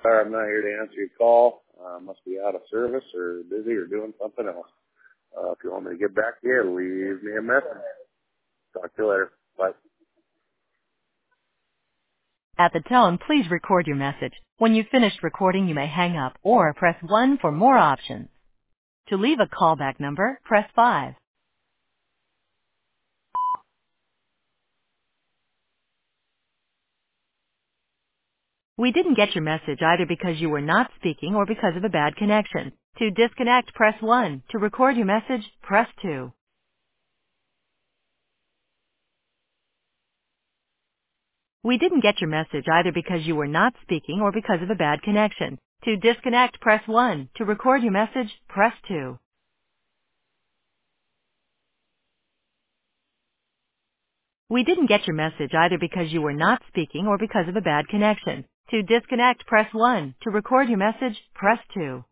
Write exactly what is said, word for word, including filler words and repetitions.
Sorry, I'm not here to answer your call. Uh, must be out of service or busy or doing something else. Uh, if you want me to get back to you, leave me a message. Talk to you later. Bye. At the tone, please record your message. When you've finished recording, you may hang up or press one for more options. To leave a callback number, press five. We didn't get your message either because you were not speaking or because of a bad connection. To disconnect, press one. To record your message, press two. We didn't get your message either because you were not speaking or because of a bad connection. To disconnect, press one. To record your message, press two. We didn't get your message either because you were not speaking or because of a bad connection. To disconnect, press one. To record your message, press two.